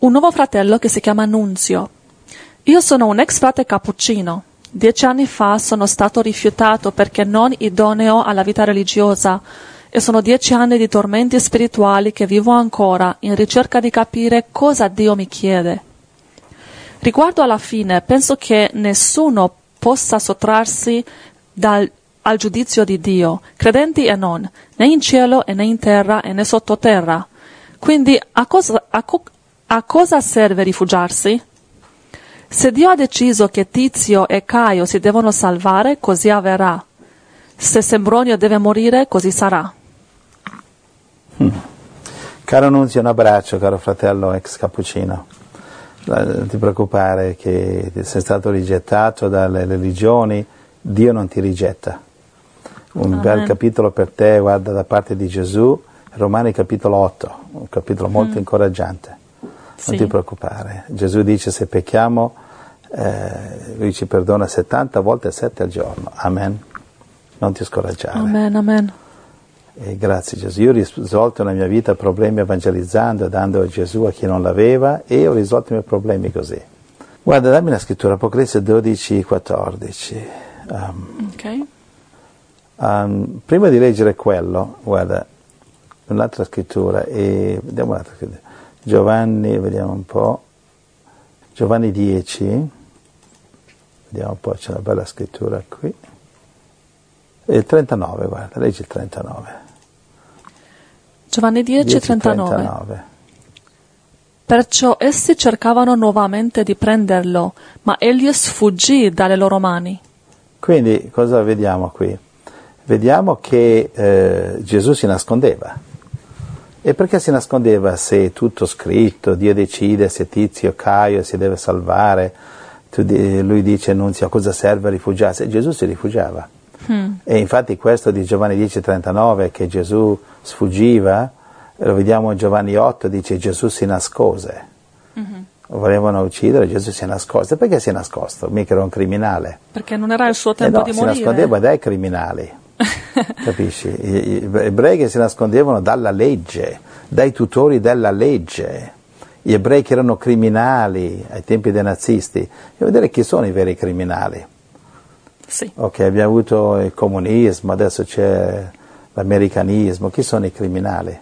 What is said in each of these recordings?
un nuovo fratello che si chiama Nunzio. Io sono un ex frate cappuccino. 10 anni fa sono stato rifiutato perché non idoneo alla vita religiosa e sono 10 anni di tormenti spirituali che vivo ancora in ricerca di capire cosa Dio mi chiede. Riguardo alla fine, penso che nessuno possa sottrarsi al giudizio di Dio, credenti e non, né in cielo e né in terra e né sottoterra. Quindi a cosa serve rifugiarsi? Se Dio ha deciso che Tizio e Caio si devono salvare, così avverrà. Se Sembronio deve morire, così sarà. Caro Nunzio, un abbraccio, caro fratello ex cappuccino. Non ti preoccupare che sei stato rigettato dalle religioni, Dio non ti rigetta. Un bel capitolo per te, guarda, da parte di Gesù, Romani capitolo 8, un capitolo molto incoraggiante. Non ti preoccupare. Gesù dice se pecchiamo, lui ci perdona 70 volte 7 al giorno. Amen. Non ti scoraggiare. Amen, amen. E grazie Gesù. Io ho risolto nella mia vita problemi evangelizzando, dando a Gesù a chi non l'aveva, e ho risolto i miei problemi così. Guarda, dammi la scrittura, Apocalisse 12, 14. Prima di leggere quello, guarda, un'altra scrittura, e vediamo un'altra scrittura. Giovanni, vediamo un po', Giovanni 10, vediamo un po', c'è una bella scrittura qui, e il 39, guarda, leggi il 39. Giovanni 10, 39. Perciò essi cercavano nuovamente di prenderlo, ma egli sfuggì dalle loro mani. Quindi cosa vediamo qui? Vediamo che Gesù si nascondeva. E perché si nascondeva se è tutto scritto, Dio decide se Tizio, Caio si deve salvare, lui dice Nunzio a cosa serve rifugiarsi? Gesù si rifugiava. E infatti questo di Giovanni 10,39 che Gesù sfuggiva, lo vediamo in Giovanni 8, dice Gesù si nascose. Volevano uccidere, Gesù si nascoste. Perché si è nascosto? Mica era un criminale. Perché non era il suo tempo di morire. Si nascondeva dai criminali. Capisci? Gli ebrei che si nascondevano dalla legge, dai tutori della legge, gli ebrei che erano criminali ai tempi dei nazisti. E vedere chi sono i veri criminali. Sì. Ok, abbiamo avuto il comunismo, adesso c'è l'americanismo, chi sono i criminali?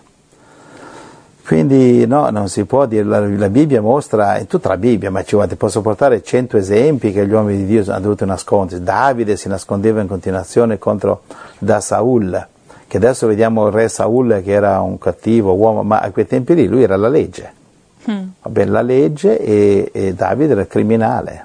Quindi no, non si può dire, la Bibbia mostra, in tutta la Bibbia, ma ti posso portare 100 esempi che gli uomini di Dio hanno dovuto nascondersi. Davide si nascondeva in continuazione da Saul, che adesso vediamo il re Saul che era un cattivo uomo, ma a quei tempi lì lui era la legge. Va bene, la legge e Davide era il criminale.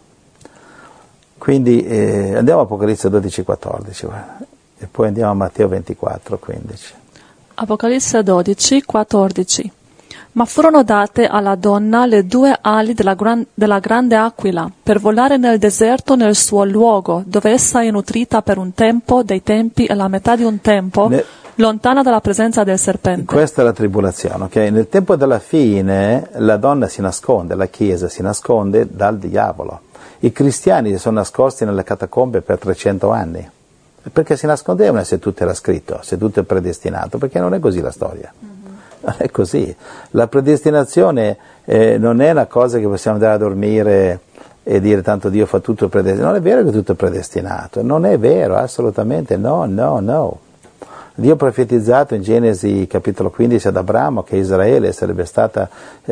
Quindi andiamo a Apocalisse 12, 14, e poi andiamo a Matteo 24, 15. Apocalisse 12, 14. Ma furono date alla donna le 2 ali della grande aquila, per volare nel deserto nel suo luogo, dove essa è nutrita per un tempo, dei tempi e la metà di un tempo, lontana dalla presenza del serpente. Questa è la tribolazione, ok? Nel tempo della fine la donna si nasconde, la Chiesa si nasconde dal diavolo. I cristiani si sono nascosti nelle catacombe per 300 anni. Perché si nascondevano se tutto era scritto, se tutto è predestinato? Perché non è così la storia. Non è così. La predestinazione non è una cosa che possiamo andare a dormire e dire tanto Dio fa tutto predestinato. Non è vero che tutto è predestinato, non è vero, assolutamente no. Dio ha profetizzato in Genesi capitolo 15 ad Abramo che Israele sarebbe stata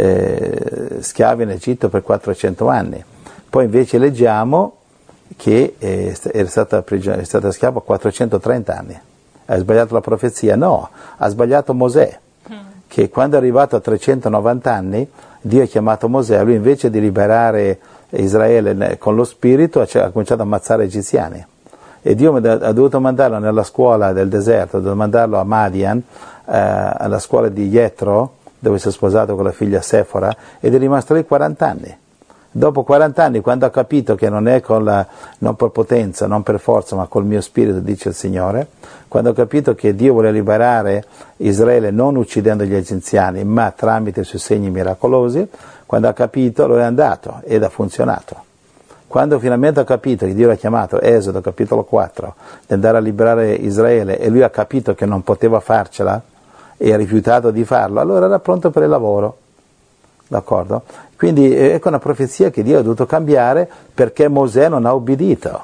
schiava in Egitto per 400 anni. Poi invece leggiamo che è stata schiava 430 anni. Ha sbagliato la profezia? No, ha sbagliato Mosè, che quando è arrivato a 390 anni Dio ha chiamato Mosè, lui invece di liberare Israele con lo spirito ha cominciato ad ammazzare egiziani. E Dio ha dovuto mandarlo nella scuola del deserto, ha dovuto mandarlo a Madian, alla scuola di Jetro, dove si è sposato con la figlia Sefora, ed è rimasto lì 40 anni. Dopo 40 anni, quando ha capito che non è non per potenza, non per forza, ma col mio spirito, dice il Signore, quando ha capito che Dio vuole liberare Israele non uccidendo gli egiziani, ma tramite i suoi segni miracolosi, quando ha capito, lo è andato ed ha funzionato. Quando finalmente ha capito che Dio l'ha chiamato, Esodo capitolo 4, di andare a liberare Israele, e lui ha capito che non poteva farcela e ha rifiutato di farlo, allora era pronto per il lavoro. D'accordo? Quindi ecco una profezia che Dio ha dovuto cambiare perché Mosè non ha obbedito.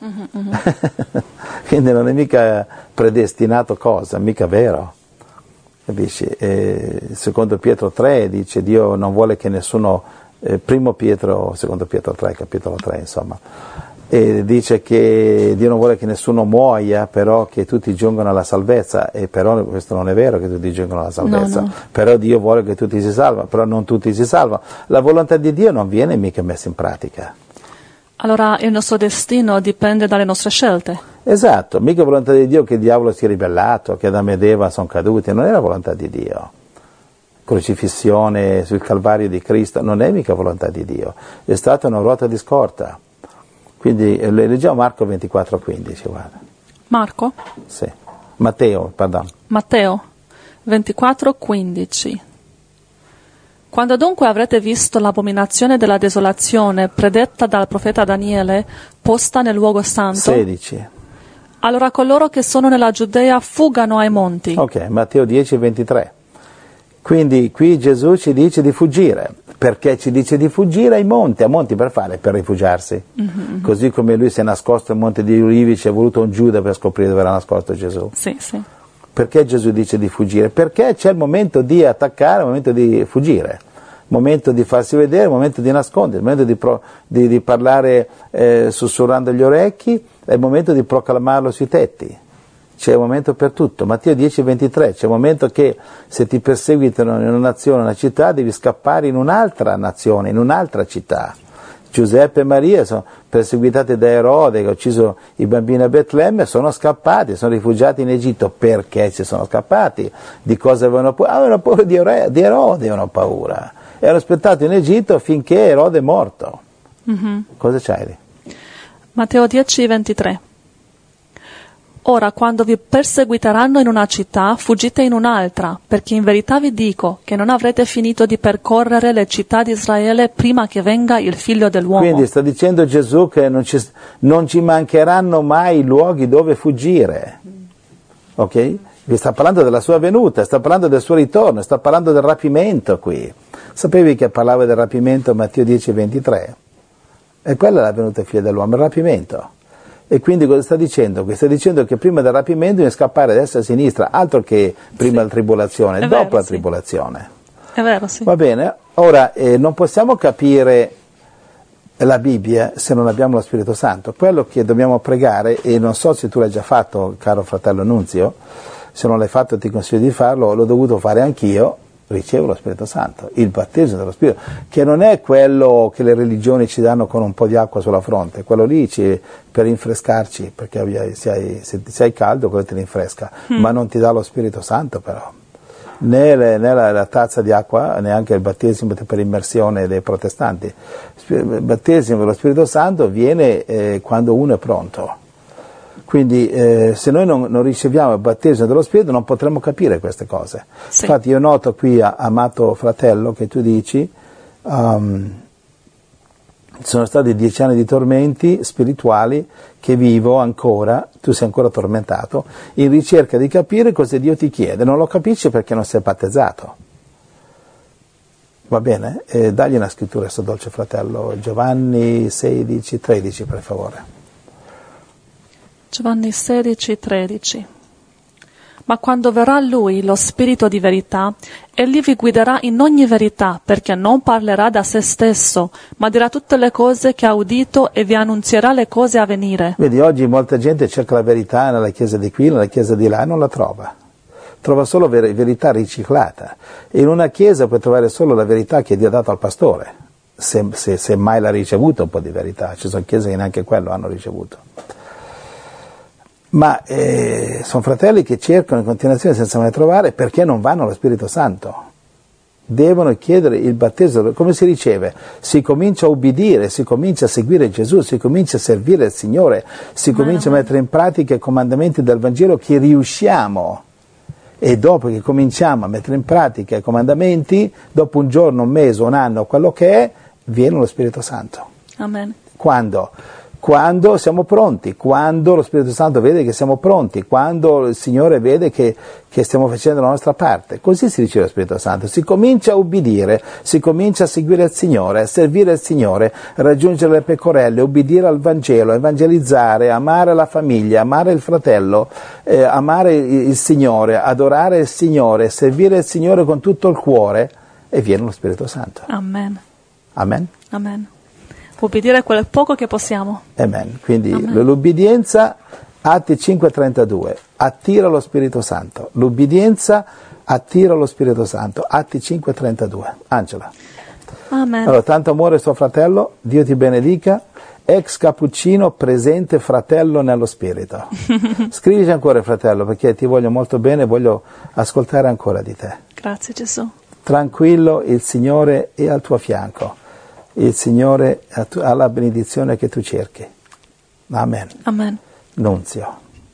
Quindi non è mica predestinato cosa, mica vero. Capisci? Secondo Pietro 3 dice Dio non vuole che nessuno, secondo Pietro 3, capitolo 3 insomma, e dice che Dio non vuole che nessuno muoia, però che tutti giungano alla salvezza, e però questo non è vero che tutti giungono alla salvezza, No. però Dio vuole che tutti si salvano, però non tutti si salvano. La volontà di Dio non viene mica messa in pratica. Allora il nostro destino dipende dalle nostre scelte. Esatto, mica volontà di Dio che il diavolo si è ribellato, che Adamo ed Eva sono caduti, non è la volontà di Dio. Crocifissione sul Calvario di Cristo non è mica volontà di Dio, è stata una ruota di scorta. Quindi leggiamo Marco 24,15, guarda. Marco? Sì. Matteo, perdono. Matteo 24,15. Quando dunque avrete visto l'abominazione della desolazione predetta dal profeta Daniele, posta nel luogo santo, 16. allora coloro che sono nella Giudea fuggano ai monti. Ok, Matteo 10,23. Quindi qui Gesù ci dice di fuggire. Perché ci dice di fuggire ai monti? A monti per fare? Per rifugiarsi. Così come lui si è nascosto al Monte di Ulivi, ci è voluto un Giuda per scoprire dove era nascosto Gesù. Sì. Perché Gesù dice di fuggire? Perché c'è il momento di attaccare, il momento di fuggire, il momento di farsi vedere, il momento di nascondere, il momento di parlare sussurrando gli orecchi, è il momento di proclamarlo sui tetti. C'è un momento per tutto. Matteo 10,23, c'è un momento che se ti perseguitano in una nazione, una città, devi scappare in un'altra nazione, in un'altra città. Giuseppe e Maria sono perseguitati da Erode, che ha ucciso i bambini a Betlemme, sono scappati, sono rifugiati in Egitto. Perché si sono scappati? Di cosa avevano paura? Avevano paura di Erode, avevano paura. E hanno aspettato in Egitto finché Erode è morto. Cosa c'hai lì? Matteo 10,23. Ora, quando vi perseguiteranno in una città, fuggite in un'altra, perché in verità vi dico che non avrete finito di percorrere le città di Israele prima che venga il Figlio dell'uomo. Quindi sta dicendo Gesù che non ci mancheranno mai luoghi dove fuggire. Ok? Vi sta parlando della sua venuta, sta parlando del suo ritorno, sta parlando del rapimento qui. Sapevi che parlava del rapimento a Matteo 10,23? E quella è la venuta del Figlio dell'uomo, il rapimento. E quindi cosa sta dicendo? Sta dicendo che prima del rapimento bisogna scappare a destra e a sinistra, altro che prima della tribolazione, È dopo vero, la sì. tribolazione. È vero, sì. Va bene? Ora, non possiamo capire la Bibbia se non abbiamo lo Spirito Santo. Quello che dobbiamo pregare, e non so se tu l'hai già fatto, caro fratello Nunzio, se non l'hai fatto ti consiglio di farlo, l'ho dovuto fare anch'io, ricevo lo Spirito Santo, il battesimo dello Spirito, che non è quello che le religioni ci danno con un po' di acqua sulla fronte, quello lì per rinfrescarci, perché se hai caldo quello ti rinfresca, ma non ti dà lo Spirito Santo però, né la tazza di acqua, neanche il battesimo per immersione dei protestanti. Il battesimo dello Spirito Santo avviene quando uno è pronto. Quindi se noi non riceviamo il battesimo dello Spirito non potremo capire queste cose. Sì. Infatti io noto qui, amato fratello, che tu dici, sono stati 10 anni di tormenti spirituali che vivo ancora, tu sei ancora tormentato, in ricerca di capire cosa Dio ti chiede. Non lo capisci perché non sei battezzato. Va bene? Dagli una scrittura a questo dolce fratello, Giovanni 16,13 per favore. Giovanni 16,13. Ma quando verrà Lui, lo Spirito di verità, Egli vi guiderà in ogni verità, perché non parlerà da se stesso, ma dirà tutte le cose che ha udito e vi annunzierà le cose a venire. Vedi, oggi molta gente cerca la verità nella chiesa di qui, nella chiesa di là, e non la trova. Trova solo verità riciclata. E in una chiesa puoi trovare solo la verità che Dio ha dato al pastore, se mai l'ha ricevuto un po' di verità. Ci sono chiese che neanche quello hanno ricevuto. Ma sono fratelli che cercano in continuazione senza mai trovare perché non vanno allo Spirito Santo. Devono chiedere il battesimo. Come si riceve? Si comincia a ubbidire, si comincia a seguire Gesù, si comincia a servire il Signore, si comincia a mettere in pratica i comandamenti del Vangelo che riusciamo. E dopo che cominciamo a mettere in pratica i comandamenti, dopo un giorno, un mese, un anno, quello che è, viene lo Spirito Santo. Amen. Quando? quando siamo pronti, quando lo Spirito Santo vede che siamo pronti, quando il Signore vede che stiamo facendo la nostra parte. Così si riceve lo Spirito Santo, si comincia a ubbidire, si comincia a seguire il Signore, a servire il Signore, a raggiungere le pecorelle, ubbidire al Vangelo, evangelizzare, amare la famiglia, amare il fratello, amare il Signore, adorare il Signore, servire il Signore con tutto il cuore, e viene lo Spirito Santo. Amen. Amen? Amen. Ubbidire quel poco che possiamo. Amen. Quindi Amen. l'ubbidienza, Atti 5,32, attira lo Spirito Santo. L'ubbidienza attira lo Spirito Santo. Atti 5,32. Angela. Amen. Allora, tanto amore suo fratello, Dio ti benedica. Ex cappuccino, presente fratello nello Spirito. Scrivici ancora, fratello, perché ti voglio molto bene, voglio ascoltare ancora di te. Grazie Gesù. Tranquillo, il Signore è al tuo fianco. Il Signore ha la benedizione che tu cerchi. Amen. Amen. Nunzio.